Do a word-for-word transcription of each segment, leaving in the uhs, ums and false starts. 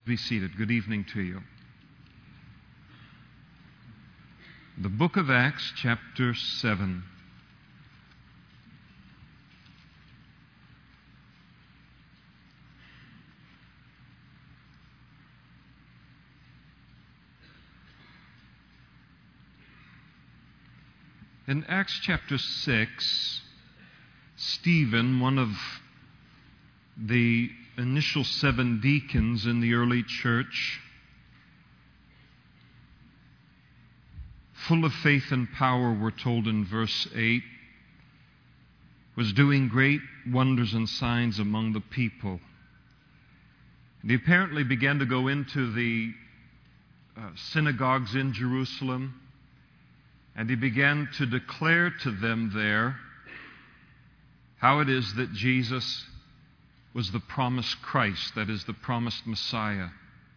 Be seated. Good evening to you. The book of Acts, chapter seven. In Acts chapter six, Stephen, one of the initial seven deacons in the early church, full of faith and power, we're told in verse eight, was doing great wonders and signs among the people. And he apparently began to go into the uh, synagogues in Jerusalem, and he began to declare to them there how it is that Jesus was the promised Christ, that is, the promised Messiah.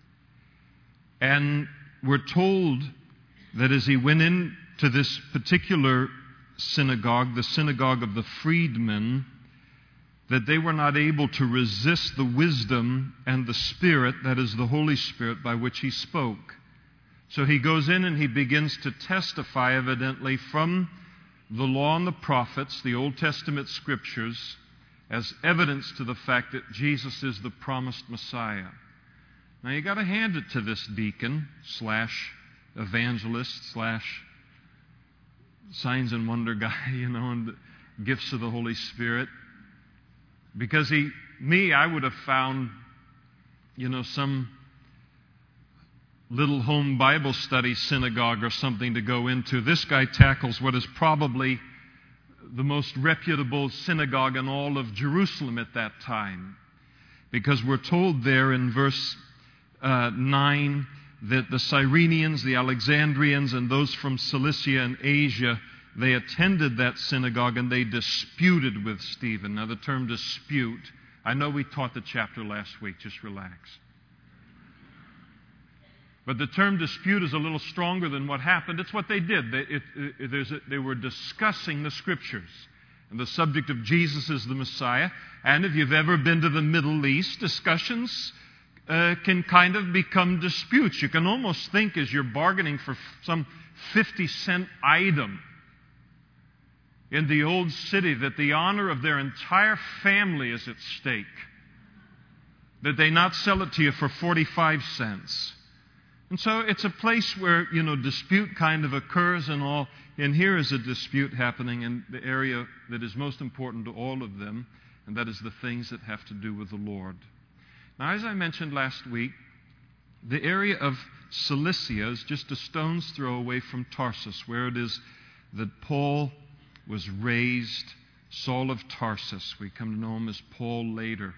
And we're told that as he went into this particular synagogue, the synagogue of the freedmen, that they were not able to resist the wisdom and the Spirit, that is, the Holy Spirit, by which he spoke. So he goes in and he begins to testify, evidently, from the law and the prophets, the Old Testament scriptures, as evidence to the fact that Jesus is the promised Messiah. Now you got to hand it to this deacon slash evangelist slash signs and wonder guy, you know, and gifts of the Holy Spirit, because he, me, I would have found, you know, some little home Bible study synagogue or something to go into. This guy tackles what is probably the most reputable synagogue in all of Jerusalem at that time. Because we're told there in verse uh, nine that the Cyrenians, the Alexandrians, and those from Cilicia and Asia, they attended that synagogue and they disputed with Stephen. Now the term dispute, I know we taught the chapter last week, just relax. But the term dispute is a little stronger than what happened. It's what they did. They, it, it, there's a, they were discussing the Scriptures. And the subject of Jesus is the Messiah. And if you've ever been to the Middle East, discussions uh, can kind of become disputes. You can almost think as you're bargaining for some fifty cent item in the old city that the honor of their entire family is at stake. That they not sell it to you for forty-five cents. And so it's a place where, you know, dispute kind of occurs and all. And here is a dispute happening in the area that is most important to all of them, and that is the things that have to do with the Lord. Now, as I mentioned last week, the area of Cilicia is just a stone's throw away from Tarsus, where it is that Paul was raised, Saul of Tarsus. We come to know him as Paul later.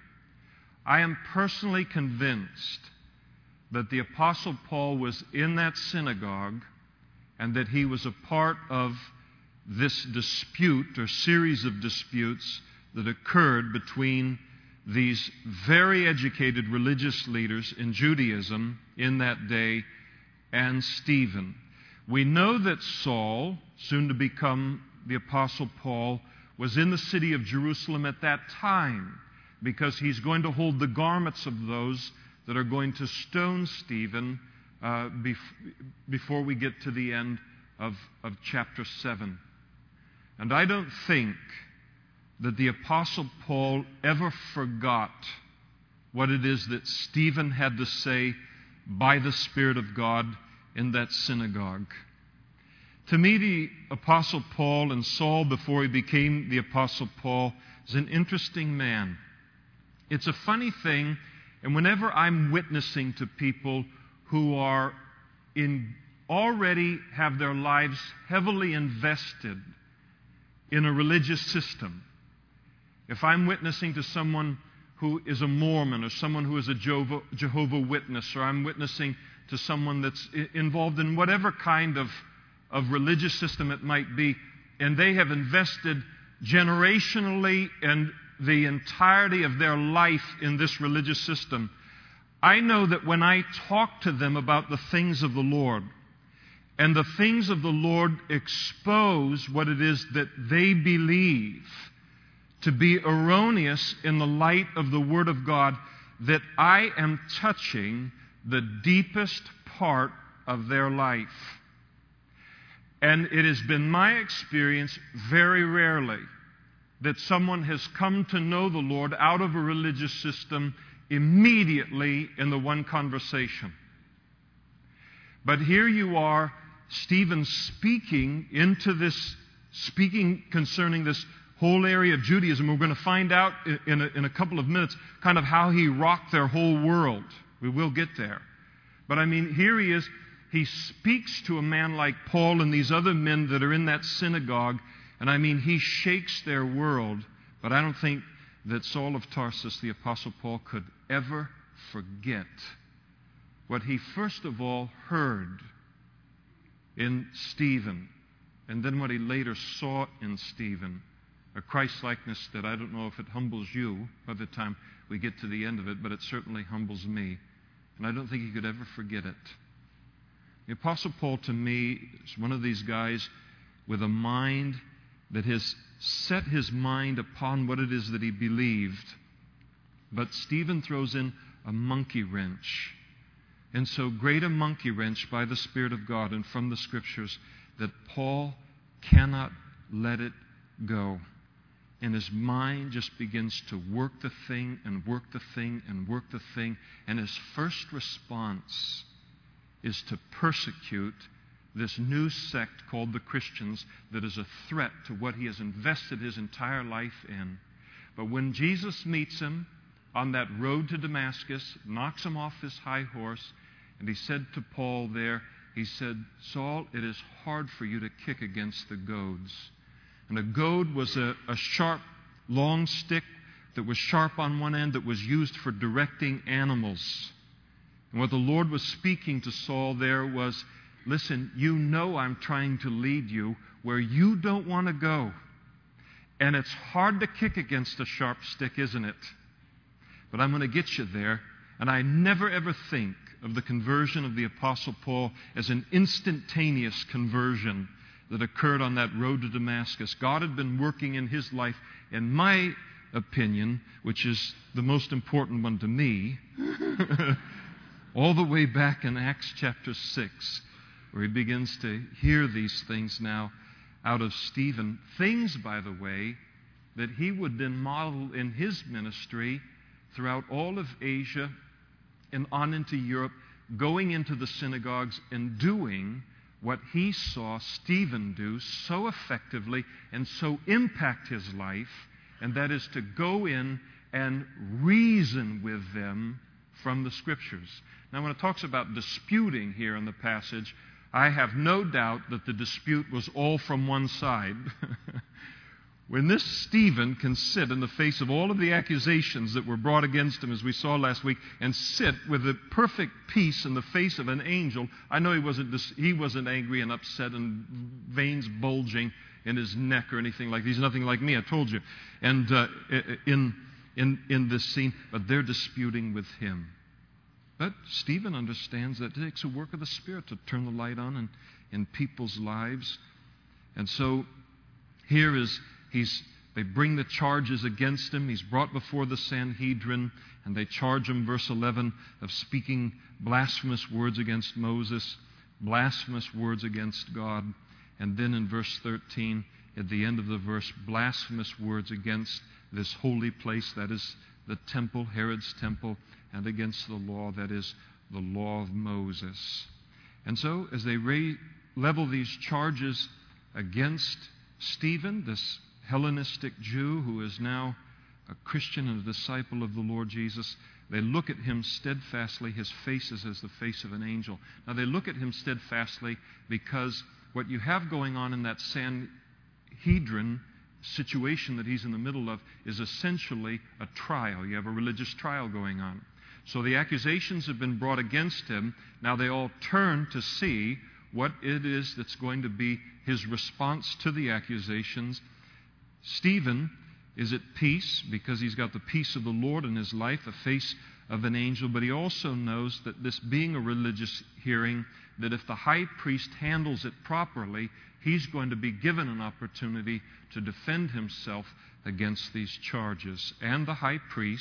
I am personally convinced that the Apostle Paul was in that synagogue and that he was a part of this dispute or series of disputes that occurred between these very educated religious leaders in Judaism in that day and Stephen. We know that Saul, soon to become the Apostle Paul, was in the city of Jerusalem at that time because he's going to hold the garments of those that are going to stone Stephen uh, bef- before we get to the end of, of chapter seven. And I don't think that the Apostle Paul ever forgot what it is that Stephen had to say by the Spirit of God in that synagogue. To me, the Apostle Paul and Saul, before he became the Apostle Paul, is an interesting man. It's a funny thing. And whenever I'm witnessing to people who are in already have their lives heavily invested in a religious system, if I'm witnessing to someone who is a Mormon or someone who is a Jehovah, Jehovah Witness, or I'm witnessing to someone that's involved in whatever kind of, of religious system it might be, and they have invested generationally and the entirety of their life in this religious system, I know that when I talk to them about the things of the Lord, and the things of the Lord expose what it is that they believe to be erroneous in the light of the Word of God, that I am touching the deepest part of their life. And it has been my experience very rarely that someone has come to know the Lord out of a religious system immediately in the one conversation. But here you are, Stephen speaking into this, speaking concerning this whole area of Judaism. We're going to find out in a, in a couple of minutes kind of how he rocked their whole world. We will get there. But I mean, here he is. He speaks to a man like Paul and these other men that are in that synagogue. And I mean, he shakes their world. But I don't think that Saul of Tarsus, the Apostle Paul, could ever forget what he first of all heard in Stephen, and then what he later saw in Stephen, a Christ-likeness that I don't know if it humbles you by the time we get to the end of it, but it certainly humbles me. And I don't think he could ever forget it. The Apostle Paul, to me, is one of these guys with a mind that has set his mind upon what it is that he believed. But Stephen throws in a monkey wrench. And so great a monkey wrench by the Spirit of God and from the Scriptures that Paul cannot let it go. And his mind just begins to work the thing and work the thing and work the thing. And his first response is to persecute this new sect called the Christians that is a threat to what he has invested his entire life in. But when Jesus meets him on that road to Damascus, knocks him off his high horse, and he said to Paul there, he said, Saul, it is hard for you to kick against the goads. And a goad was a, a sharp, long stick that was sharp on one end that was used for directing animals. And what the Lord was speaking to Saul there was, listen, you know I'm trying to lead you where you don't want to go. And it's hard to kick against a sharp stick, isn't it? But I'm going to get you there. And I never ever think of the conversion of the Apostle Paul as an instantaneous conversion that occurred on that road to Damascus. God had been working in his life, in my opinion, which is the most important one to me, all the way back in Acts chapter six, where he begins to hear these things now out of Stephen. Things, by the way, that he would then model in his ministry throughout all of Asia and on into Europe, going into the synagogues and doing what he saw Stephen do so effectively and so impact his life, and that is to go in and reason with them from the Scriptures. Now, when it talks about disputing here in the passage, I have no doubt that the dispute was all from one side. When this Stephen can sit in the face of all of the accusations that were brought against him, as we saw last week, and sit with a perfect peace in the face of an angel, I know he wasn't dis- he wasn't angry and upset and veins bulging in his neck or anything like that. He's nothing like me, I told you. And uh, in in in this scene, but they're disputing with him. But Stephen understands that it takes a work of the Spirit to turn the light on in, in people's lives. And so here is, he's, they bring the charges against him. He's brought before the Sanhedrin, and they charge him, verse eleven, of speaking blasphemous words against Moses, blasphemous words against God. And then in verse thirteen, at the end of the verse, blasphemous words against this holy place, that is the temple, Herod's temple, and against the law, that is the law of Moses. And so, as they re- level these charges against Stephen, this Hellenistic Jew who is now a Christian and a disciple of the Lord Jesus, they look at him steadfastly. His face is as the face of an angel. Now, they look at him steadfastly because what you have going on in that Sanhedrin situation that he's in the middle of is essentially a trial. You have a religious trial going on. So the accusations have been brought against him. Now they all turn to see what it is that's going to be his response to the accusations. Stephen is at peace because he's got the peace of the Lord in his life, the face of an angel, but he also knows that this being a religious hearing, that if the high priest handles it properly, he's going to be given an opportunity to defend himself against these charges. And the high priest,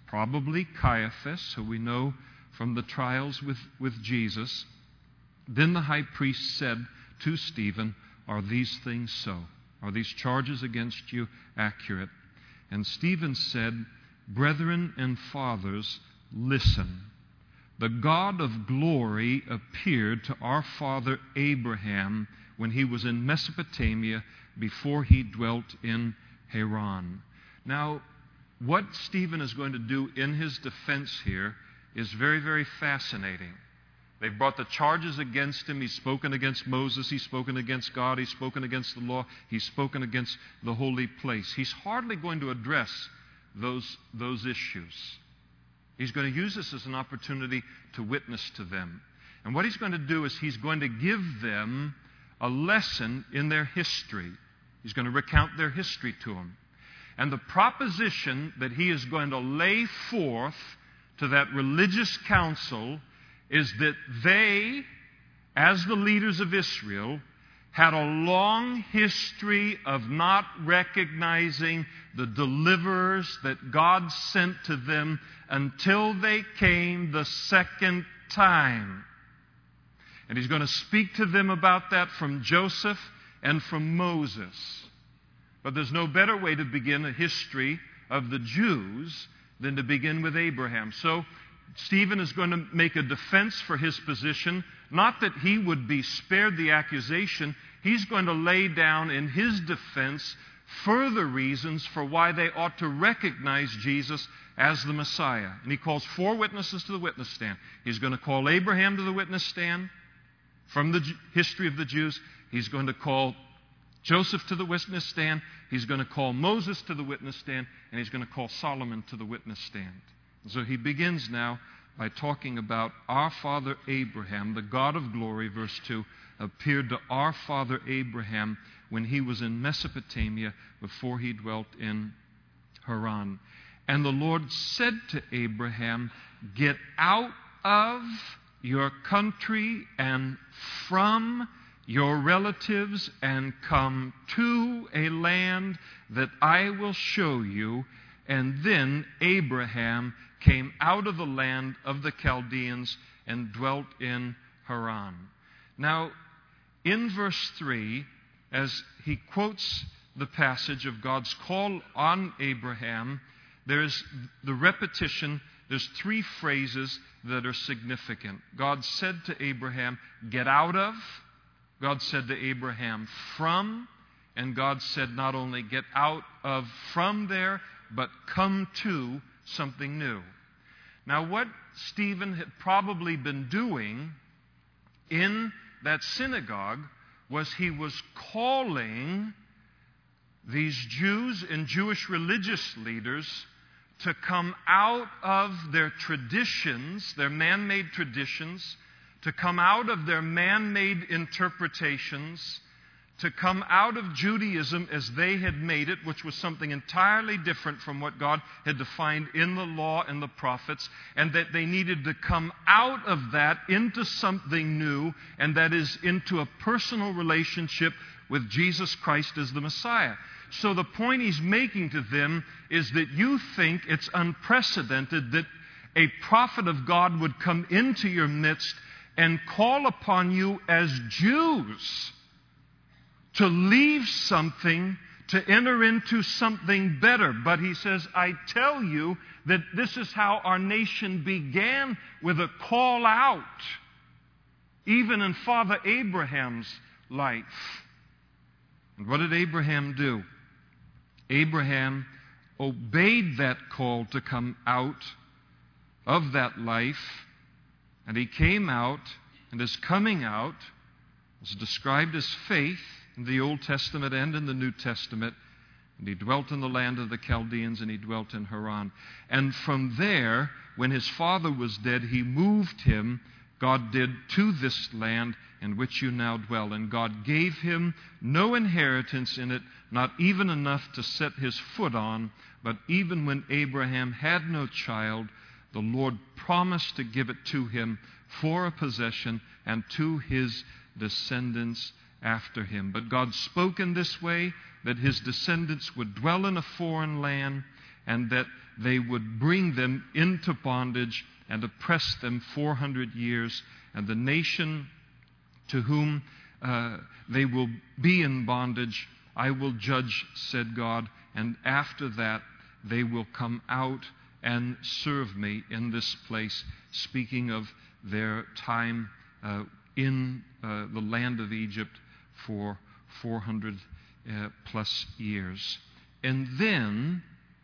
probably Caiaphas, who we know from the trials with, with Jesus. Then the high priest said to Stephen, "Are these things so? Are these charges against you accurate?" And Stephen said, "Brethren and fathers, listen. The God of glory appeared to our father Abraham when he was in Mesopotamia before he dwelt in Haran." Now, what Stephen is going to do in his defense here is very, very fascinating. They've brought the charges against him. He's spoken against Moses. He's spoken against God. He's spoken against the law. He's spoken against the holy place. He's hardly going to address those, those issues. He's going to use this as an opportunity to witness to them. And what he's going to do is he's going to give them a lesson in their history. He's going to recount their history to them. And the proposition that he is going to lay forth to that religious council is that they, as the leaders of Israel, had a long history of not recognizing the deliverers that God sent to them until they came the second time. And he's going to speak to them about that from Joseph and from Moses. But there's no better way to begin a history of the Jews than to begin with Abraham. So Stephen is going to make a defense for his position, not that he would be spared the accusation. He's going to lay down in his defense further reasons for why they ought to recognize Jesus as the Messiah. And he calls four witnesses to the witness stand. He's going to call Abraham to the witness stand from the history of the Jews. He's going to call Joseph to the witness stand. He's going to call Moses to the witness stand. And he's going to call Solomon to the witness stand. So he begins now by talking about our father Abraham. The God of glory, verse two, appeared to our father Abraham when he was in Mesopotamia before he dwelt in Haran. And the Lord said to Abraham, "Get out of your country and from your relatives and come to a land that I will show you." And then Abraham came out of the land of the Chaldeans and dwelt in Haran. Now, in verse three, as he quotes the passage of God's call on Abraham, there's the repetition, there's three phrases that are significant. God said to Abraham, "Get out of." God said to Abraham, "From." And God said not only get out of from there, but come to something new. Now, what Stephen had probably been doing in that synagogue was he was calling these Jews and Jewish religious leaders to come out of their traditions, their man-made traditions, to come out of their man-made interpretations, to come out of Judaism as they had made it, which was something entirely different from what God had defined in the law and the prophets, and that they needed to come out of that into something new, and that is into a personal relationship with Jesus Christ as the Messiah. So the point he's making to them is that you think it's unprecedented that a prophet of God would come into your midst and call upon you as Jews to leave something, to enter into something better. But he says, I tell you that this is how our nation began, with a call out, even in Father Abraham's life. And what did Abraham do? Abraham obeyed that call to come out of that life, and he came out, and his coming out was described as faith in the Old Testament and in the New Testament. And he dwelt in the land of the Chaldeans, and he dwelt in Haran. And from there, when his father was dead, he moved him, God did, to this land in which you now dwell. And God gave him no inheritance in it, not even enough to set his foot on. But even when Abraham had no child, the Lord promised to give it to him for a possession and to his descendants after him. But God spoke in this way, that his descendants would dwell in a foreign land, and that they would bring them into bondage and oppress them four hundred years. And the nation to whom uh, they will be in bondage, I will judge, said God, and after that they will come out and serve me in this place, speaking of their time uh, in uh, the land of Egypt for four hundred uh, plus years. And then,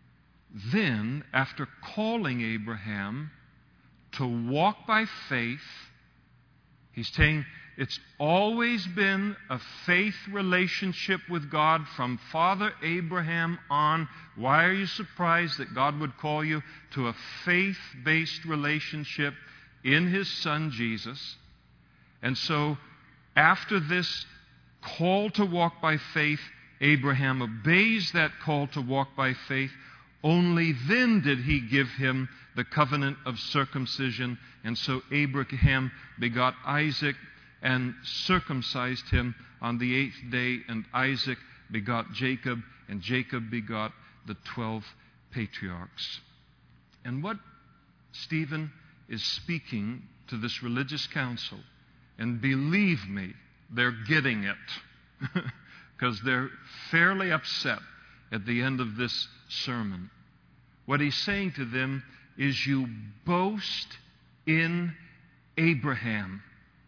then, after calling Abraham to walk by faith, he's saying it's always been a faith relationship with God from Father Abraham on. Why are you surprised that God would call you to a faith-based relationship in His Son Jesus? And so, after this call to walk by faith, Abraham obeys that call to walk by faith. Only then did He give him the covenant of circumcision. And so Abraham begot Isaac and circumcised him on the eighth day. And Isaac begot Jacob, and Jacob begot the twelve patriarchs. And what Stephen is speaking to this religious council, and believe me, they're getting it, because they're fairly upset at the end of this sermon. What he's saying to them is, you boast in Abraham,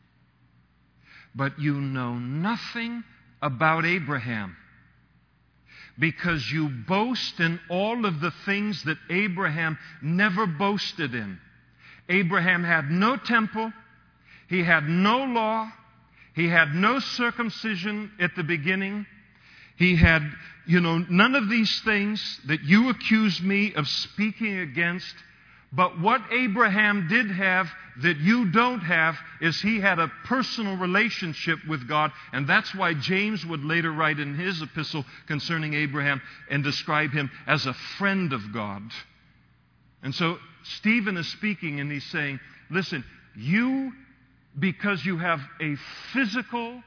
but you know nothing about Abraham, because you boast in all of the things that Abraham never boasted in. Abraham had no temple, he had no law, he had no circumcision at the beginning. He had, you know, none of these things that you accuse me of speaking against. But what Abraham did have that you don't have is he had a personal relationship with God. And that's why James would later write in his epistle concerning Abraham and describe him as a friend of God. And so Stephen is speaking and he's saying, listen, you, because you have a physical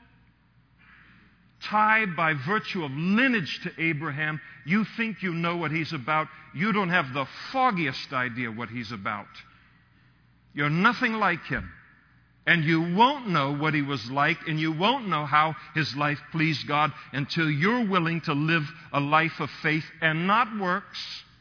tie by virtue of lineage to Abraham, you think you know what he's about. You don't have the foggiest idea what he's about. You're nothing like him. And you won't know what he was like, and you won't know how his life pleased God until you're willing to live a life of faith and not works.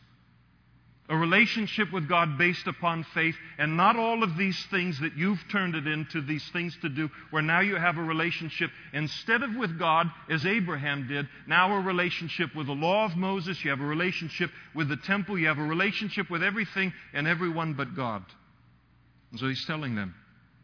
A relationship with God based upon faith, and not all of these things that you've turned it into, these things to do, where now you have a relationship instead of with God, as Abraham did, now a relationship with the law of Moses, you have a relationship with the temple, you have a relationship with everything and everyone but God. And so he's telling them,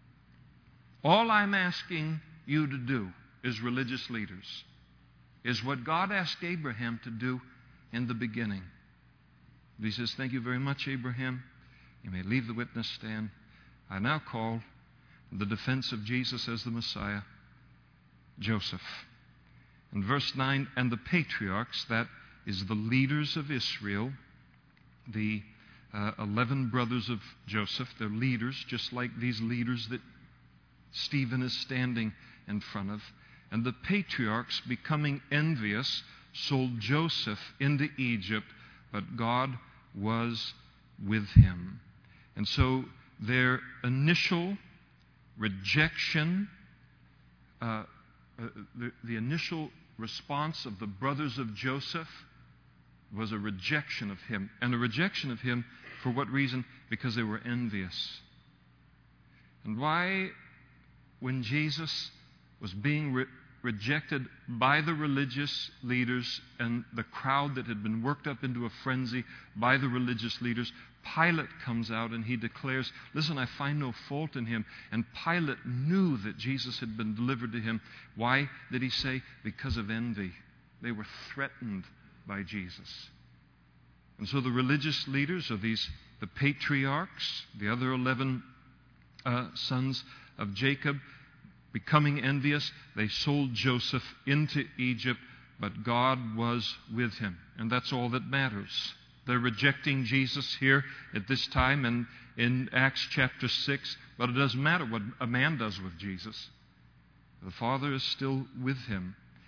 all I'm asking you to do as religious leaders is what God asked Abraham to do in the beginning. He says, thank you very much, Abraham. You may leave the witness stand. I now call the defense of Jesus as the Messiah, Joseph. In verse nine, and the patriarchs, that is the leaders of Israel, the uh, eleven brothers of Joseph, they're leaders, just like these leaders that Stephen is standing in front of. And the patriarchs, becoming envious, sold Joseph into Egypt, but God was with him. And so their initial rejection, uh, uh, the, the initial response of the brothers of Joseph was a rejection of him. And a rejection of him for what reason? Because they were envious. And why, when Jesus was being re- rejected by the religious leaders and the crowd that had been worked up into a frenzy by the religious leaders, Pilate comes out and he declares, listen, I find no fault in him. And Pilate knew that Jesus had been delivered to him. Why did he say? Because of envy. They were threatened by Jesus. And so the religious leaders, or these, the patriarchs, the other eleven uh, sons of Jacob, becoming envious, they sold Joseph into Egypt, but God was with him. And that's all that matters. They're rejecting Jesus here at this time and in Acts chapter six, but it doesn't matter what a man does with Jesus. The Father is still with him.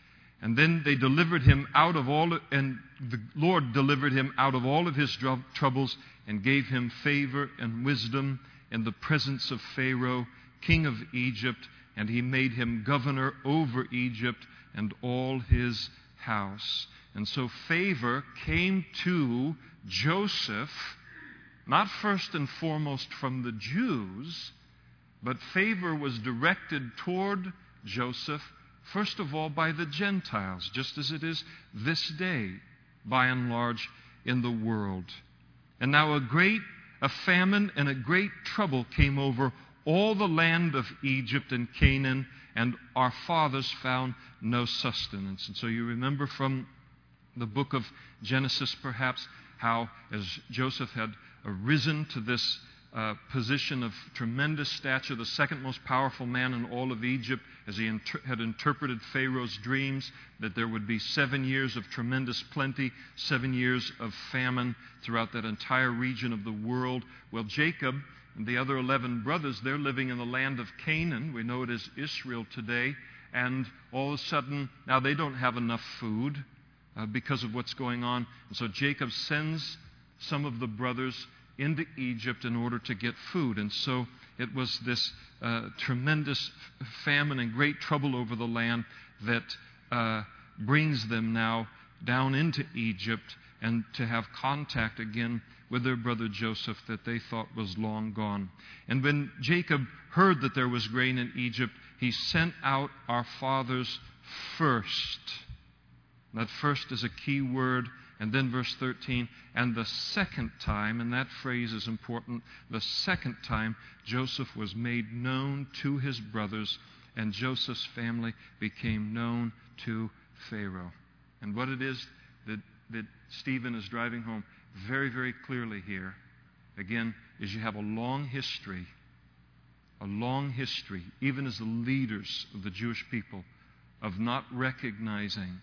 And then they delivered him out of all, and the Lord delivered him out of all of his troubles and gave him favor and wisdom in the presence of Pharaoh, king of Egypt, and he made him governor over Egypt and all his house. And so favor came to Joseph, not first and foremost from the Jews, but favor was directed toward Joseph, first of all, by the Gentiles, just as it is this day, by and large, in the world. And now a great, a famine and a great trouble came over all the land of Egypt and Canaan, and our fathers found no sustenance. And so you remember from the book of Genesis, perhaps, how as Joseph had arisen to this Uh, position of tremendous stature, the second most powerful man in all of Egypt, as he inter- had interpreted Pharaoh's dreams, that there would be seven years of tremendous plenty, seven years of famine throughout that entire region of the world. Well, Jacob and the other eleven brothers, they're living in the land of Canaan. We know it as Israel today. And all of a sudden, now they don't have enough food uh, because of what's going on. And so Jacob sends some of the brothers into Egypt in order to get food. And so it was this uh, tremendous famine and great trouble over the land that uh, brings them now down into Egypt and to have contact again with their brother Joseph that they thought was long gone. And when Jacob heard that there was grain in Egypt, he sent out our fathers first. That first is a key word. And then verse thirteen, and the second time, and that phrase is important, the second time Joseph was made known to his brothers, and Joseph's family became known to Pharaoh. And what it is that, that Stephen is driving home very, very clearly here, again, is you have a long history, a long history, even as the leaders of the Jewish people, of not recognizing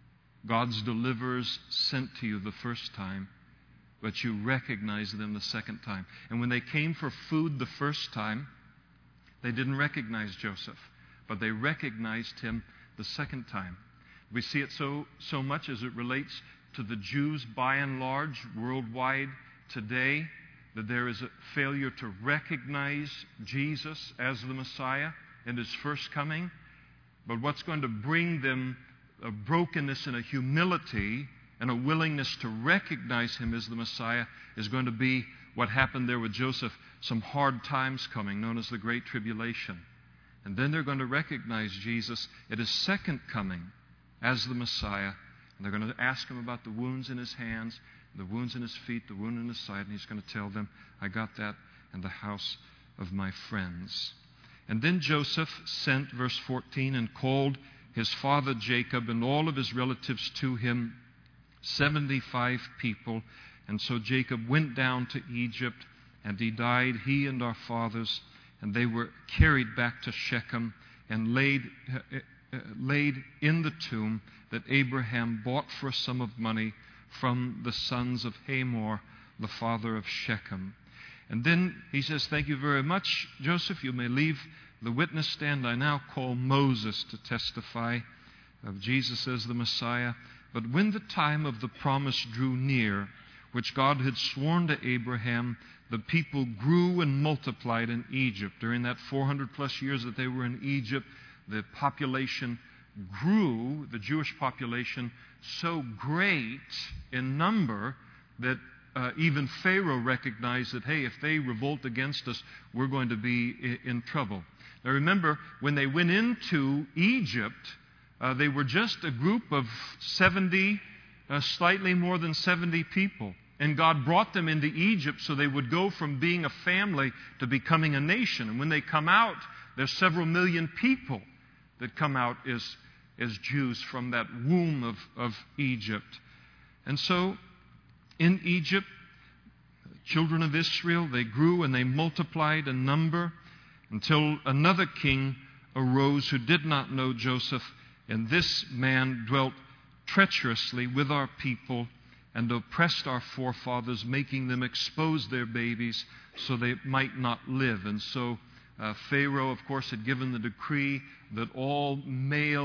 God's deliverers sent to you the first time, but you recognize them the second time. And when they came for food the first time, they didn't recognize Joseph, but they recognized him the second time. We see it so, so much as it relates to the Jews by and large worldwide today, that there is a failure to recognize Jesus as the Messiah in his first coming. But what's going to bring them a brokenness and a humility and a willingness to recognize him as the Messiah is going to be what happened there with Joseph, some hard times coming, known as the Great Tribulation. And then they're going to recognize Jesus at his second coming as the Messiah. And they're going to ask him about the wounds in his hands, the wounds in his feet, the wound in his side, and he's going to tell them, I got that in the house of my friends. And then Joseph sent, verse fourteen, and called his father Jacob and all of his relatives to him, seventy-five people. And so Jacob went down to Egypt, and he died, he and our fathers, and they were carried back to Shechem and laid, uh, uh, laid in the tomb that Abraham bought for a sum of money from the sons of Hamor, the father of Shechem. And then he says, thank you very much, Joseph. You may leave the witness stand. I now call Moses to testify of Jesus as the Messiah. But when the time of the promise drew near, which God had sworn to Abraham, the people grew and multiplied in Egypt. During that four hundred plus years that they were in Egypt, the population grew, the Jewish population, so great in number that uh, even Pharaoh recognized that, hey, if they revolt against us, we're going to be in, in trouble. Now remember, when they went into Egypt, uh, they were just a group of seventy, uh, slightly more than seventy people. And God brought them into Egypt so they would go from being a family to becoming a nation. And when they come out, there's several million people that come out as, as Jews from that womb of, of Egypt. And so, in Egypt, the children of Israel, they grew and they multiplied in number, until another king arose who did not know Joseph, and this man dwelt treacherously with our people and oppressed our forefathers, making them expose their babies so they might not live. And so uh, Pharaoh, of course, had given the decree that all male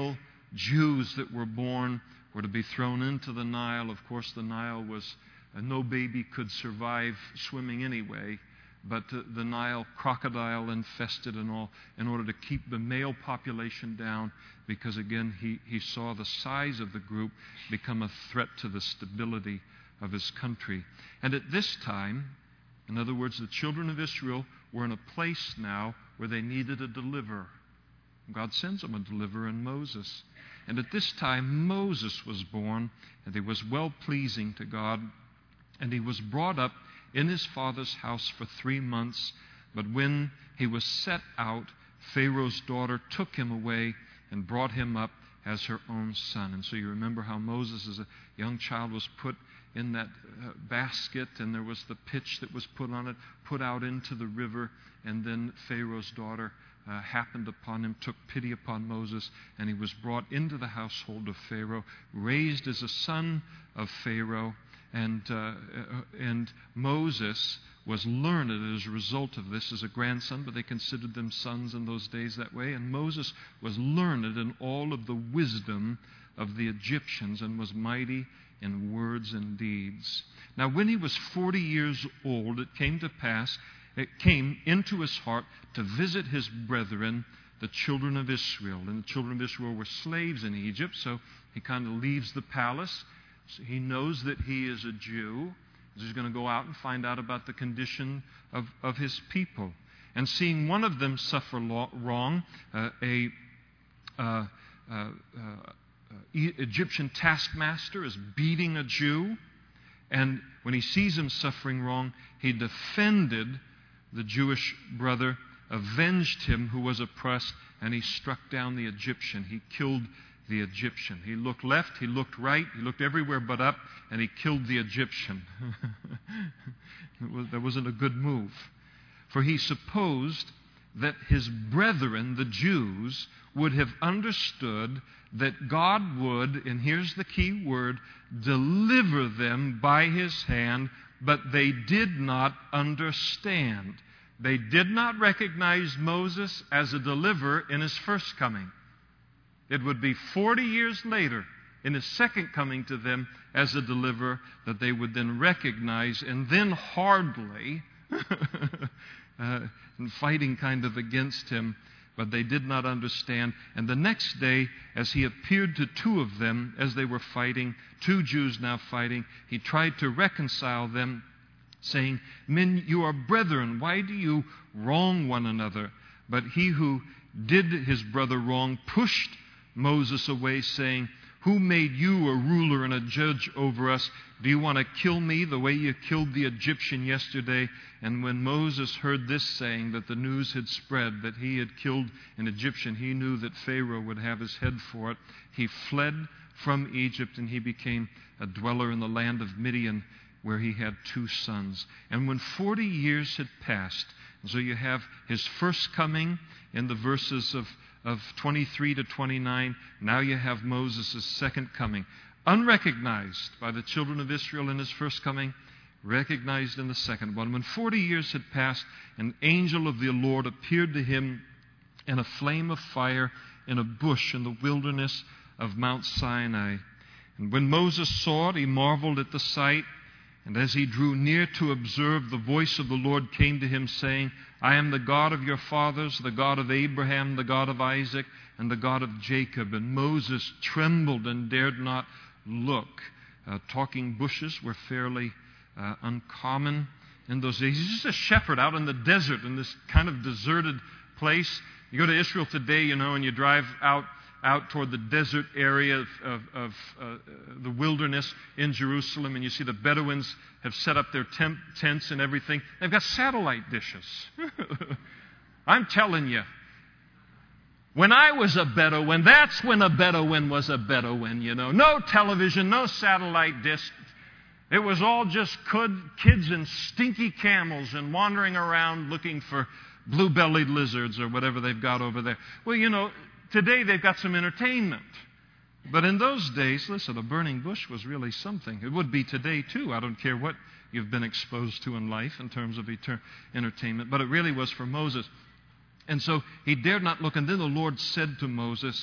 Jews that were born were to be thrown into the Nile. Of course, the Nile was, uh, no baby could survive swimming anyway, but uh, the Nile crocodile infested and all, in order to keep the male population down, because again, he, he saw the size of the group become a threat to the stability of his country. And at this time, in other words, the children of Israel were in a place now where they needed a deliverer. God sends them a deliverer in Moses. And at this time, Moses was born, and he was well-pleasing to God, and he was brought up in his father's house for three months. But when he was set out, Pharaoh's daughter took him away and brought him up as her own son. And so you remember how Moses, as a young child, was put in that uh, basket, and there was the pitch that was put on it, put out into the river, and then Pharaoh's daughter uh, happened upon him, took pity upon Moses, and he was brought into the household of Pharaoh, raised as a son of Pharaoh, and uh, and Moses was learned as a result of this as a grandson, but they considered them sons in those days that way, and Moses was learned in all of the wisdom of the Egyptians and was mighty in words and deeds. Now, when he was forty years old, it came to pass, it came into his heart to visit his brethren, the children of Israel. And the children of Israel were slaves in Egypt, so he kind of leaves the palace. So he knows that he is a Jew. He's going to go out and find out about the condition of, of his people. And seeing one of them suffer lo- wrong, uh, a uh, uh, uh, Egyptian taskmaster is beating a Jew, and when he sees him suffering wrong, he defended the Jewish brother, avenged him who was oppressed, and he struck down the Egyptian. He killed the Egyptian. He looked left, he looked right, he looked everywhere but up, and he killed the Egyptian. it was, that wasn't a good move. For he supposed that his brethren, the Jews, would have understood that God would, and here's the key word, deliver them by his hand, but they did not understand. They did not recognize Moses as a deliverer in his first coming. It would be forty years later, in his second coming to them as a deliverer, that they would then recognize, and then hardly, uh, and fighting kind of against him, but they did not understand. And the next day, as he appeared to two of them as they were fighting, two Jews now fighting, he tried to reconcile them, saying, "Men, you are brethren. Why do you wrong one another?" But he who did his brother wrong pushed Moses away, saying, "Who made you a ruler and a judge over us? Do you want to kill me the way you killed the Egyptian yesterday?" And when Moses heard this saying, that the news had spread that he had killed an Egyptian, he knew that Pharaoh would have his head for it. He fled from Egypt, and he became a dweller in the land of Midian, where he had two sons. And when forty years had passed, so you have his first coming in the verses of, of twenty-three to twenty-nine. Now you have Moses' second coming. Unrecognized by the children of Israel in his first coming, recognized in the second one. When forty years had passed, an angel of the Lord appeared to him in a flame of fire in a bush in the wilderness of Mount Sinai. And when Moses saw it, he marveled at the sight. And as he drew near to observe, the voice of the Lord came to him, saying, "I am the God of your fathers, the God of Abraham, the God of Isaac, and the God of Jacob." And Moses trembled and dared not look. Uh, talking bushes were fairly uh, uncommon in those days. He's just a shepherd out in the desert, in this kind of deserted place. You go to Israel today, you know, and you drive out out toward the desert area of, of, of uh, the wilderness in Jerusalem, and you see the Bedouins have set up their tent, tents and everything. They've got satellite dishes. I'm telling you, when I was a Bedouin, that's when a Bedouin was a Bedouin, you know. No television, no satellite dish. It was all just kids and stinky camels and wandering around looking for blue-bellied lizards or whatever they've got over there. Well, you know, today they've got some entertainment. But in those days, listen, a burning bush was really something. It would be today too. I don't care what you've been exposed to in life in terms of etern- entertainment. But it really was for Moses. And so he dared not look. And then the Lord said to Moses,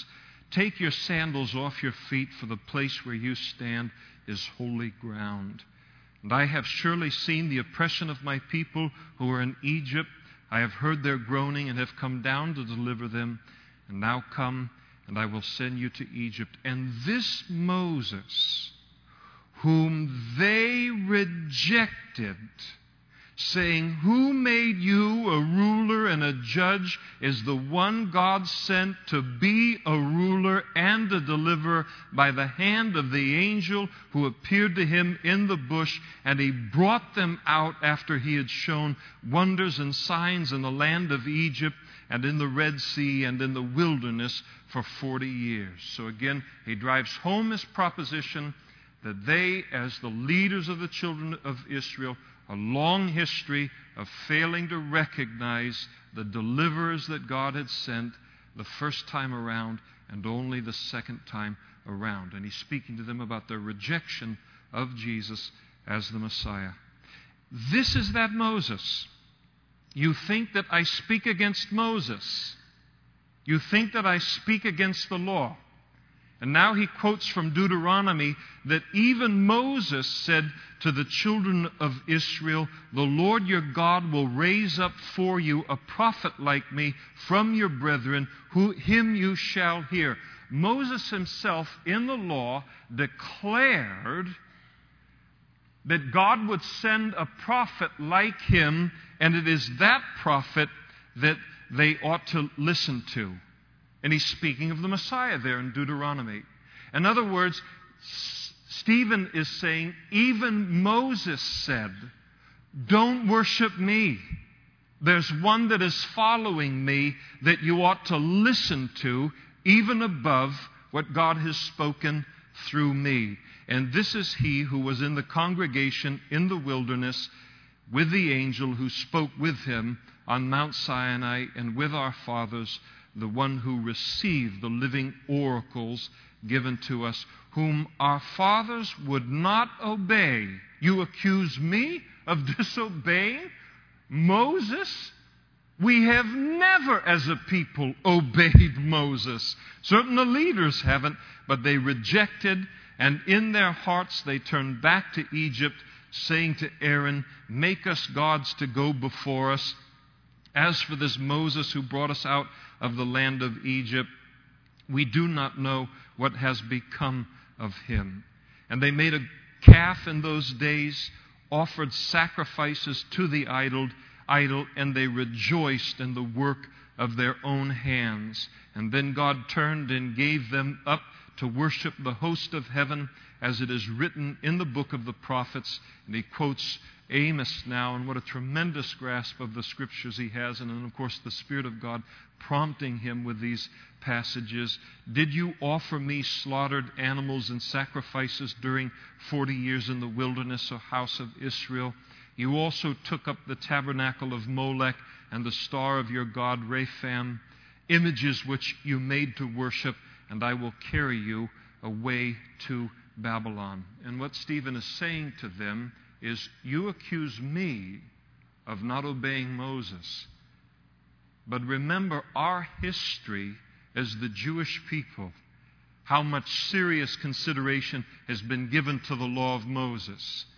Take your sandals off your feet, for the place where you stand is holy ground. And I have surely seen the oppression of my people who are in Egypt. I have heard their groaning and have come down to deliver them. And now come, and I will send you to Egypt. And this Moses, whom they rejected, saying, who made you a ruler and a judge, is the one God sent to be a ruler and a deliverer by the hand of the angel who appeared to him in the bush, and he brought them out after he had shown wonders and signs in the land of Egypt and in the Red Sea and in the wilderness for forty years. So again, he drives home his proposition that they, as the leaders of the children of Israel, a long history of failing to recognize the deliverers that God had sent the first time around and only the second time around. And he's speaking to them about their rejection of Jesus as the Messiah. This is that Moses. You think that I speak against Moses. You think that I speak against the law. And now he quotes from Deuteronomy that even Moses said to the children of Israel, the Lord your God will raise up for you a prophet like me from your brethren, who him you shall hear. Moses himself in the law declared that God would send a prophet like him, and it is that prophet that they ought to listen to. And he's speaking of the Messiah there in Deuteronomy. In other words, Stephen is saying, even Moses said, don't worship me. There's one that is following me that you ought to listen to, even above what God has spoken through me. And this is he who was in the congregation in the wilderness with the angel who spoke with him on Mount Sinai and with our fathers, the one who received the living oracles given to us, whom our fathers would not obey. You accuse me of disobeying Moses? We have never, as a people, obeyed Moses. Certain the leaders haven't, but they rejected, and in their hearts they turned back to Egypt, saying to Aaron, make us gods to go before us. As for this Moses who brought us out of the land of Egypt, we do not know what has become of him. And they made a calf in those days, offered sacrifices to the idol, idol, and they rejoiced in the work of their own hands. And then God turned and gave them up to worship the host of heaven, as it is written in the book of the prophets. And he quotes Amos now, and what a tremendous grasp of the Scriptures he has, and then, of course, the Spirit of God prompting him with these passages. Did you offer me slaughtered animals and sacrifices during forty years in the wilderness, O house of Israel? You also took up the tabernacle of Molech and the star of your god Rephaim, images which you made to worship, and I will carry you away to Babylon. And what Stephen is saying to them is, you accuse me of not obeying Moses. But remember our history as the Jewish people, how much serious consideration has been given to the law of Moses.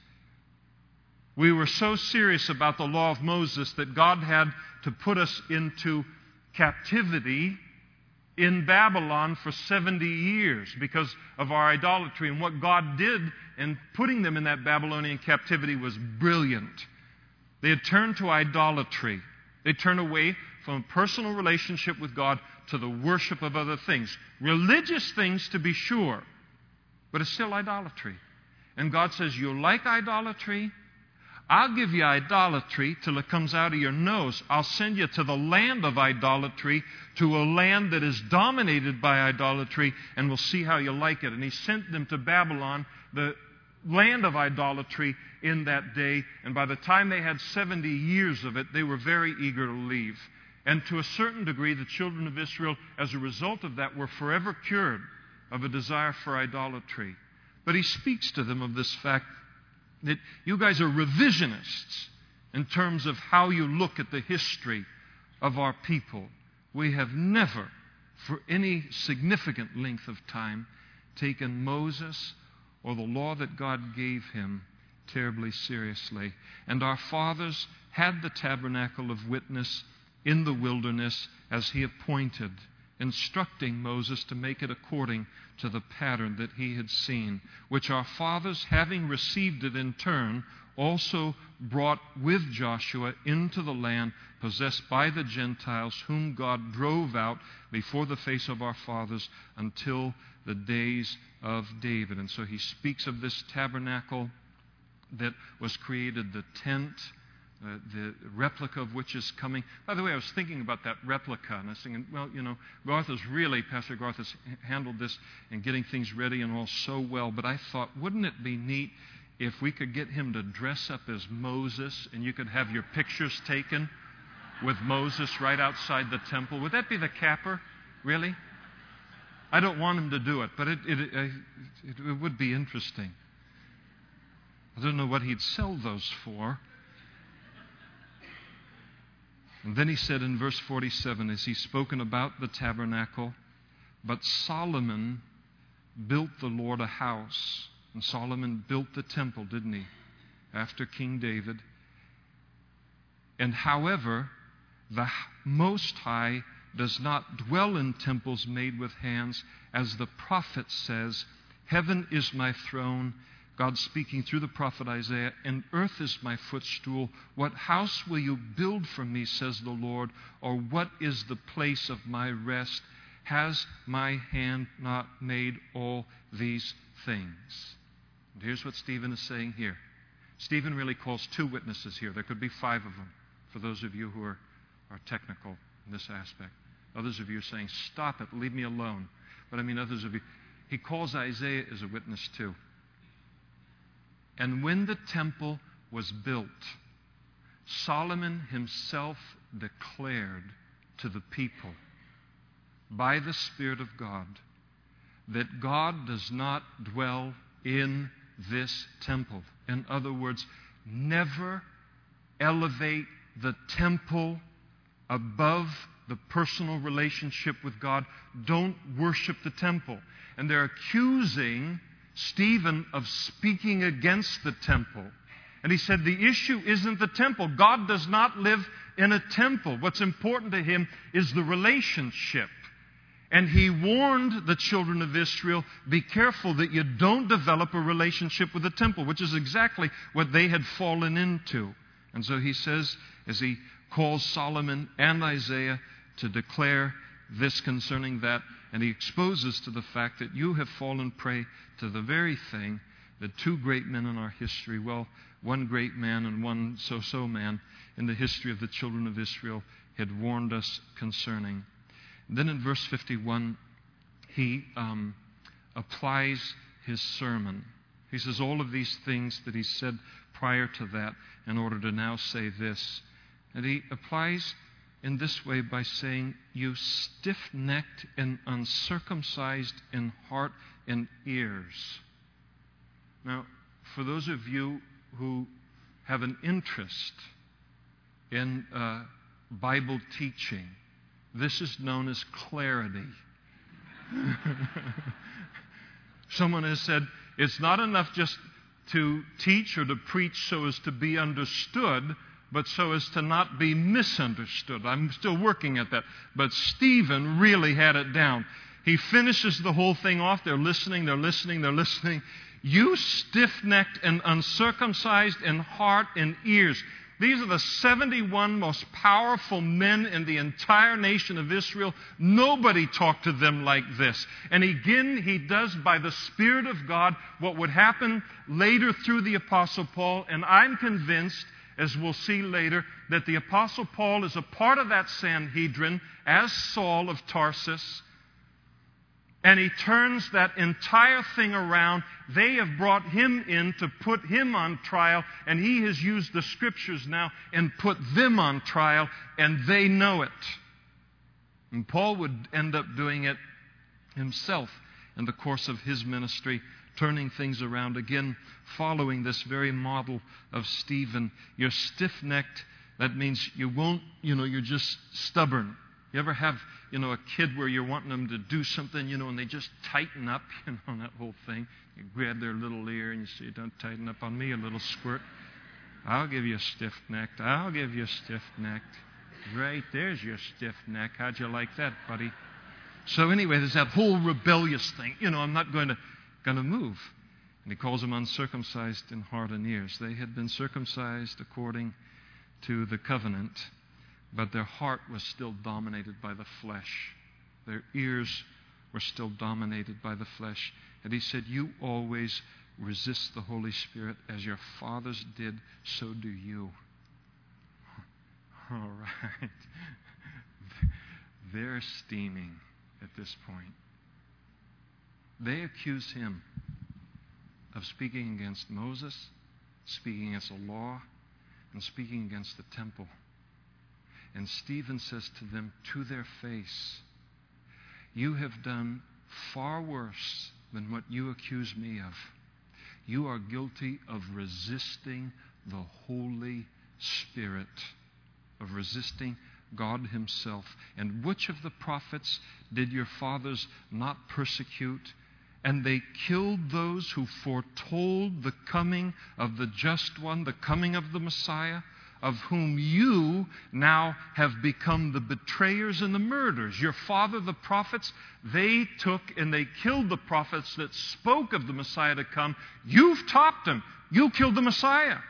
We were so serious about the law of Moses that God had to put us into captivity in Babylon for seventy years because of our idolatry. And what God did in putting them in that Babylonian captivity was brilliant. They had turned to idolatry. They turned away from a personal relationship with God to the worship of other things. Religious things, to be sure, but it's still idolatry. And God says, you like idolatry? I'll give you idolatry till it comes out of your nose. I'll send you to the land of idolatry, to a land that is dominated by idolatry, and we'll see how you like it. And he sent them to Babylon, the land of idolatry, in that day. And by the time they had seventy years of it, they were very eager to leave. And to a certain degree, the children of Israel, as a result of that, were forever cured of a desire for idolatry. But he speaks to them of this fact that you guys are revisionists in terms of how you look at the history of our people. We have never for any significant length of time, taken Moses or the law that God gave him terribly seriously. And our fathers had the tabernacle of witness in the wilderness as he appointed, instructing Moses to make it according to the pattern that he had seen, which our fathers, having received it in turn, also brought with Joshua into the land possessed by the Gentiles, whom God drove out before the face of our fathers until the days of David. And so he speaks of this tabernacle that was created, the tent, uh, the replica of which is coming. By the way, I was thinking about that replica, and I was thinking, well, you know, Garth has really, Pastor Garth has handled this and getting things ready and all so well, but I thought, wouldn't it be neat if we could get him to dress up as Moses and you could have your pictures taken with Moses right outside the temple? Would that be the capper? Really? I don't want him to do it, but it, it, it, it would be interesting. I don't know what he'd sell those for. And then he said in verse forty-seven, as he's spoken about the tabernacle, but Solomon built the Lord a house. And Solomon built the temple, didn't he? After King David. And however, the Most High does not dwell in temples made with hands, as the prophet says, heaven is my throne, God speaking through the prophet Isaiah, and earth is my footstool. What house will you build for me, says the Lord, or what is the place of my rest? Has my hand not made all these things? And here's what Stephen is saying here. Stephen really calls two witnesses here. There could be five of them, for those of you who are, are technical in this aspect. Others of you are saying, stop it, leave me alone. But I mean, others of you, he calls Isaiah as a witness too. And when the temple was built, Solomon himself declared to the people by the Spirit of God that God does not dwell in this temple. In other words, never elevate the temple above the personal relationship with God. Don't worship the temple. And they're accusing Stephen of speaking against the temple. And he said the issue isn't the temple. God does not live in a temple. What's important to him is the relationship. And he warned the children of Israel, be careful that you don't develop a relationship with the temple, which is exactly what they had fallen into. And so he says, as he calls Solomon and Isaiah to declare this concerning that, and he exposes to the fact that you have fallen prey to the very thing that two great men in our history, well, one great man and one so-so man in the history of the children of Israel had warned us concerning. Then in verse fifty-one, he um, applies his sermon. He says all of these things that he said prior to that in order to now say this. And he applies in this way by saying, you stiff-necked and uncircumcised in heart and ears. Now, for those of you who have an interest in uh, Bible teaching, this is known as clarity. Someone has said, it's not enough just to teach or to preach so as to be understood, but so as to not be misunderstood. I'm still working at that. But Stephen really had it down. He finishes the whole thing off. They're listening, they're listening, they're listening. You stiff-necked and uncircumcised in heart and ears. These are the seventy-one most powerful men in the entire nation of Israel. Nobody talked to them like this. And again, he does by the Spirit of God what would happen later through the Apostle Paul. And I'm convinced, as we'll see later, that the Apostle Paul is a part of that Sanhedrin as Saul of Tarsus. And he turns that entire thing around. They have brought him in to put him on trial, and he has used the Scriptures now and put them on trial, and they know it. And Paul would end up doing it himself in the course of his ministry, turning things around again, following this very model of Stephen. You're stiff-necked. That means you won't, you know, you're just stubborn. You ever have, you know, a kid where you're wanting them to do something, you know, and they just tighten up, you know, that whole thing. You grab their little ear and you say, don't tighten up on me, a little squirt. I'll give you a stiff-necked. I'll give you a stiff-necked. Right, there's your stiff neck. How'd you like that, buddy? So anyway, there's that whole rebellious thing. You know, I'm not going to, going to move. And he calls them uncircumcised in heart and ears. They had been circumcised according to the covenant, but their heart was still dominated by the flesh. Their ears were still dominated by the flesh. And he said, you always resist the Holy Spirit as your fathers did, so do you. All right. They're steaming at this point. They accuse him of speaking against Moses, speaking against the law, and speaking against the temple. And Stephen says to them to their face, you have done far worse than what you accuse me of. You are guilty of resisting the Holy Spirit, of resisting God himself. And which of the prophets did your fathers not persecute? And they killed those who foretold the coming of the just one, the coming of the Messiah, of whom you now have become the betrayers and the murderers. Your father, the prophets, they took and they killed the prophets that spoke of the Messiah to come. You've topped them. You killed the Messiah,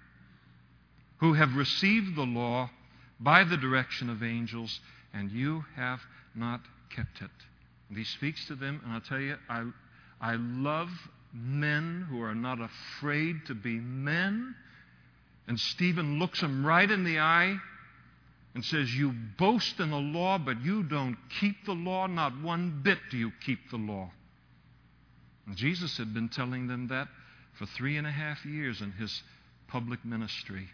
who have received the law by the direction of angels, and you have not kept it. And he speaks to them, and I'll tell you, I, I love men who are not afraid to be men. And Stephen looks him right in the eye and says, you boast in the law, but you don't keep the law. Not one bit do you keep the law. And Jesus had been telling them that for three and a half years in his public ministry,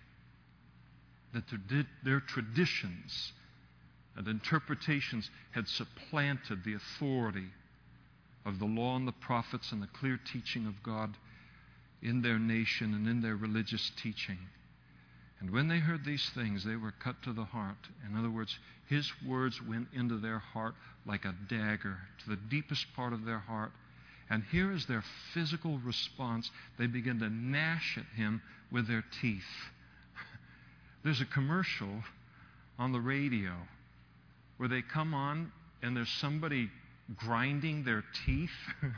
that their, their traditions and interpretations had supplanted the authority of the law and the prophets and the clear teaching of God in their nation and in their religious teaching. And when they heard these things, they were cut to the heart. In other words, his words went into their heart like a dagger, to the deepest part of their heart. And here is their physical response. They begin to gnash at him with their teeth. There's a commercial on the radio where they come on and there's somebody grinding their teeth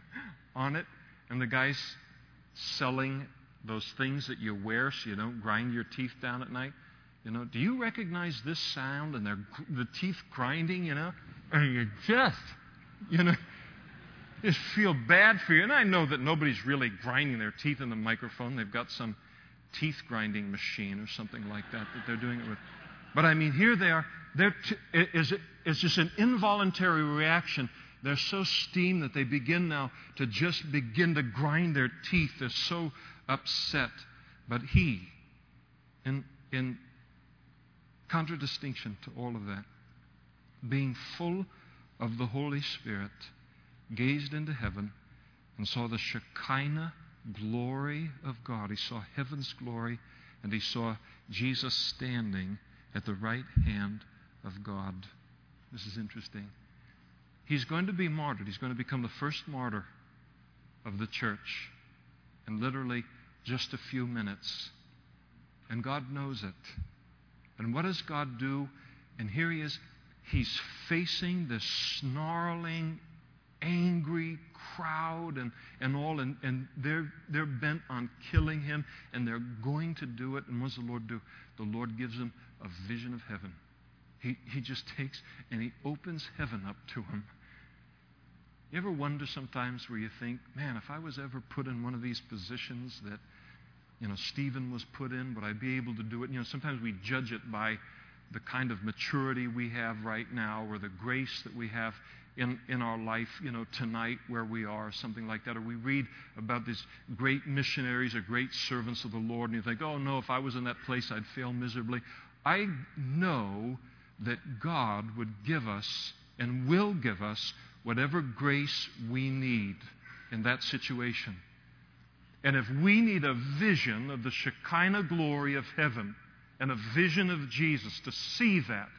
on it, and the guy's selling those things that you wear so you don't grind your teeth down at night. You know, do you recognize this sound and they're, the teeth grinding, you know? And you just, you know, just feel bad for you. And I know that nobody's really grinding their teeth in the microphone. They've got some teeth grinding machine or something like that that they're doing it with. But I mean, here they are. They're t- is it, it's just an involuntary reaction. They're so steamed that they begin now to just begin to grind their teeth. They're so upset. But he, in, in contradistinction to all of that, being full of the Holy Spirit, gazed into heaven and saw the Shekinah glory of God. He saw heaven's glory, and he saw Jesus standing at the right hand of God. This is interesting. He's going to be martyred. He's going to become the first martyr of the church in literally just a few minutes. And God knows it. And what does God do? And here he is. He's facing this snarling, angry crowd and, and all, and, and they're, they're bent on killing him, and they're going to do it. And what does the Lord do? The Lord gives him a vision of heaven. He, he just takes and he opens heaven up to him. You ever wonder sometimes where you think, man, if I was ever put in one of these positions that, you know, Stephen was put in, would I be able to do it? You know, sometimes we judge it by the kind of maturity we have right now, or the grace that we have in, in our life, you know, tonight where we are, or something like that. Or we read about these great missionaries or great servants of the Lord, and you think, oh no, if I was in that place, I'd fail miserably. I know that God would give us and will give us whatever grace we need in that situation. And if we need a vision of the Shekinah glory of heaven and a vision of Jesus, to see that,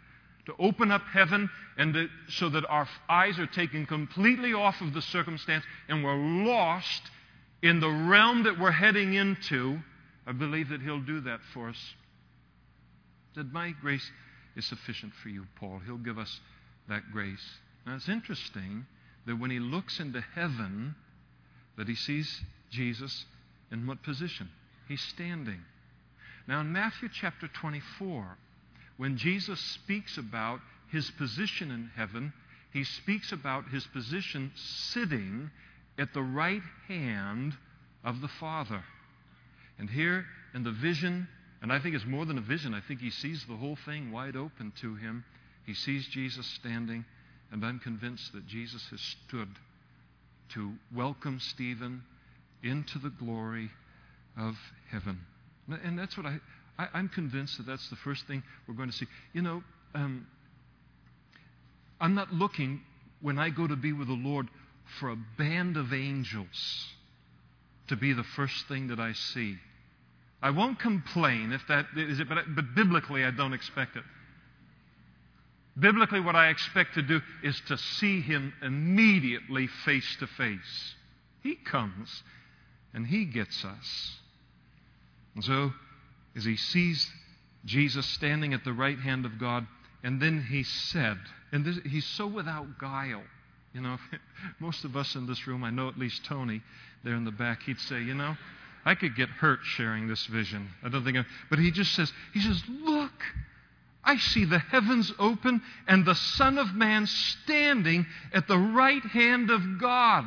to open up heaven and to, so that our eyes are taken completely off of the circumstance and we're lost in the realm that we're heading into, I believe that He'll do that for us. That my grace is sufficient for you, Paul. He'll give us that grace. Now it's interesting that when he looks into heaven, that he sees Jesus in what position? He's standing. Now in Matthew chapter twenty-four, when Jesus speaks about His position in heaven, He speaks about His position sitting at the right hand of the Father. And here in the vision, and I think it's more than a vision, I think he sees the whole thing wide open to him. He sees Jesus standing, and I'm convinced that Jesus has stood to welcome Stephen into the glory of heaven. And that's what I, I I'm convinced that that's the first thing we're going to see. You know, um, I'm not looking, when I go to be with the Lord, for a band of angels to be the first thing that I see. I won't complain if that is it, but, but biblically I don't expect it. Biblically, what I expect to do is to see Him immediately face to face. He comes and He gets us. And so, as he sees Jesus standing at the right hand of God, and then he said, and this, he's so without guile. You know, most of us in this room, I know at least Tony there in the back, he'd say, you know, I could get hurt sharing this vision. I don't think I, but he just says, he says, look, I see the heavens open and the Son of Man standing at the right hand of God.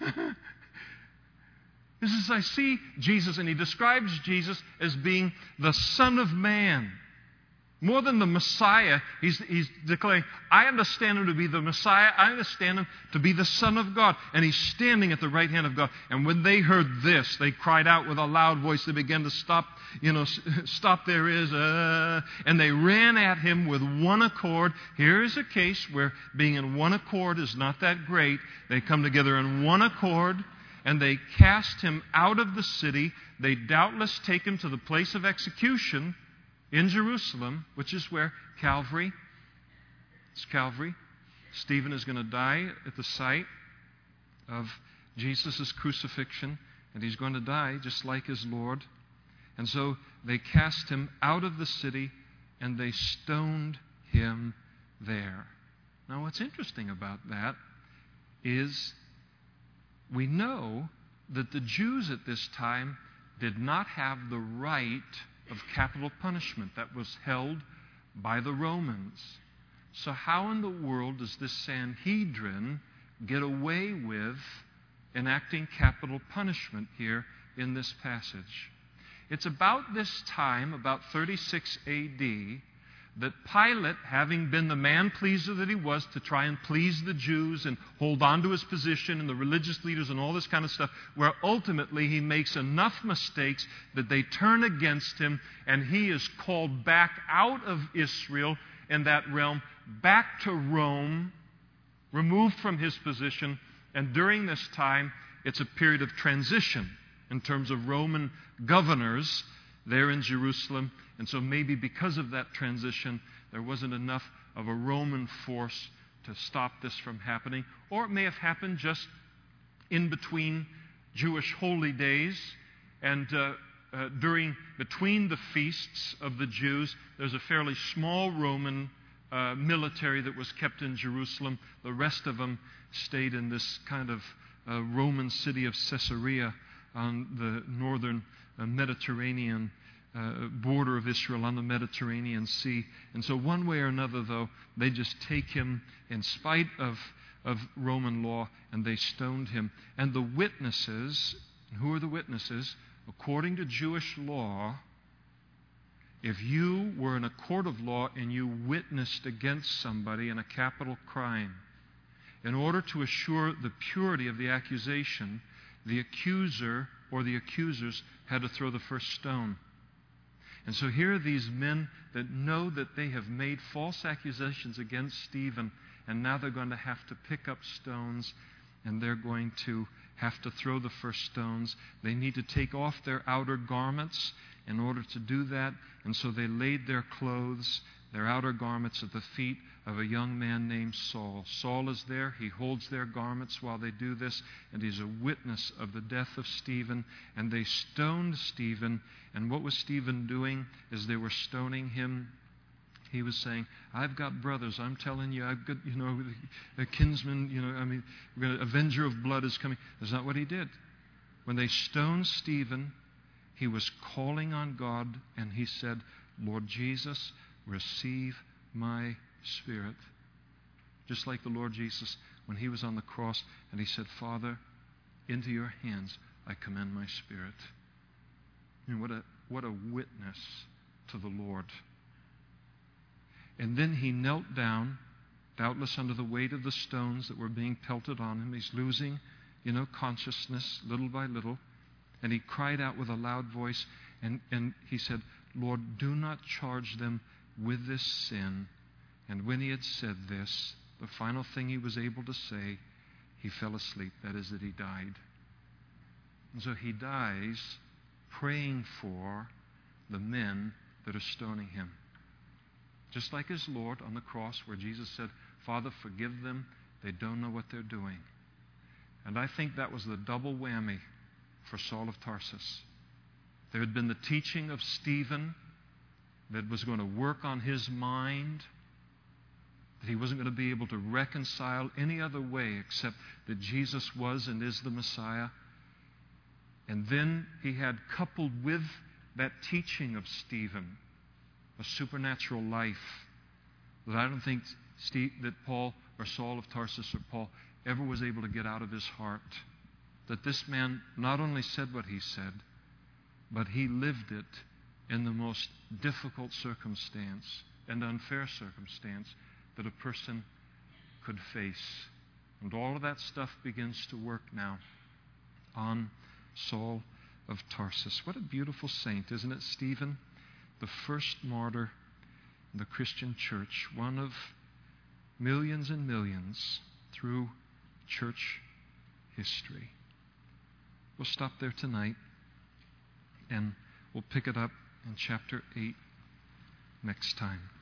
This is, I see Jesus, and he describes Jesus as being the Son of Man. More than the Messiah, he's, he's declaring, I understand Him to be the Messiah. I understand Him to be the Son of God. And He's standing at the right hand of God. And when they heard this, they cried out with a loud voice. They began to stop, you know, stop their ears. Uh, and they ran at Him with one accord. Here is a case where being in one accord is not that great. They come together in one accord, and they cast Him out of the city. They doubtless take Him to the place of execution in Jerusalem, which is where Calvary, it's Calvary. Stephen is going to die at the site of Jesus' crucifixion, and he's going to die just like his Lord. And so they cast Him out of the city, and they stoned Him there. Now what's interesting about that is we know that the Jews at this time did not have the right of capital punishment that was held by the Romans. So how in the world does this Sanhedrin get away with enacting capital punishment here in this passage? It's about this time, about thirty-six A D, that Pilate, having been the man-pleaser that he was to try and please the Jews and hold on to his position and the religious leaders and all this kind of stuff, where ultimately he makes enough mistakes that they turn against him, and he is called back out of Israel in that realm, back to Rome, removed from his position. And during this time, it's a period of transition in terms of Roman governors there in Jerusalem. And so maybe because of that transition, there wasn't enough of a Roman force to stop this from happening. Or it may have happened just in between Jewish holy days and uh, uh, during, between the feasts of the Jews, there's a fairly small Roman uh, military that was kept in Jerusalem. The rest of them stayed in this kind of uh, Roman city of Caesarea on the northern uh, Mediterranean Uh, border of Israel on the Mediterranean Sea. And so one way or another, though, they just take him in spite of, of Roman law, and they stoned him. And the witnesses, who are the witnesses? According to Jewish law, if you were in a court of law and you witnessed against somebody in a capital crime, in order to assure the purity of the accusation, the accuser or the accusers had to throw the first stone. And so here are these men that know that they have made false accusations against Stephen, and now they're going to have to pick up stones, and they're going to have to throw the first stones. They need to take off their outer garments in order to do that, and so they laid their clothes their outer garments at the feet of a young man named Saul. Saul is there. He holds their garments while they do this, and he's a witness of the death of Stephen. And they stoned Stephen. And what was Stephen doing as they were stoning him? He was saying, I've got brothers. I'm telling you, I've got, you know, a kinsman, you know, I mean, we're gonna, avenger of blood is coming. That's not what he did. When they stoned Stephen, he was calling on God, and he said, Lord Jesus, receive my spirit. Just like the Lord Jesus, when he was on the cross, and he said, Father, into your hands I commend my spirit. And what a, what a witness to the Lord. And then he knelt down, doubtless under the weight of the stones that were being pelted on him. He's losing, you know, consciousness little by little. And he cried out with a loud voice, and, and he said, Lord, do not charge them with this sin. And when he had said this, the final thing he was able to say, he fell asleep. That is, that he died. And so he dies praying for the men that are stoning him. Just like his Lord on the cross, where Jesus said, Father, forgive them. They don't know what they're doing. And I think that was the double whammy for Saul of Tarsus. There had been the teaching of Stephen that was going to work on his mind, that he wasn't going to be able to reconcile any other way except that Jesus was and is the Messiah. And then he had, coupled with that teaching of Stephen, a supernatural life that I don't think Steve, that Paul or Saul of Tarsus or Paul ever was able to get out of his heart. That this man not only said what he said, but he lived it in the most difficult circumstance and unfair circumstance that a person could face. And all of that stuff begins to work now on Saul of Tarsus. What a beautiful saint, isn't it, Stephen? The first martyr in the Christian church, one of millions and millions through church history. We'll stop there tonight, and we'll pick it up in chapter eight next time.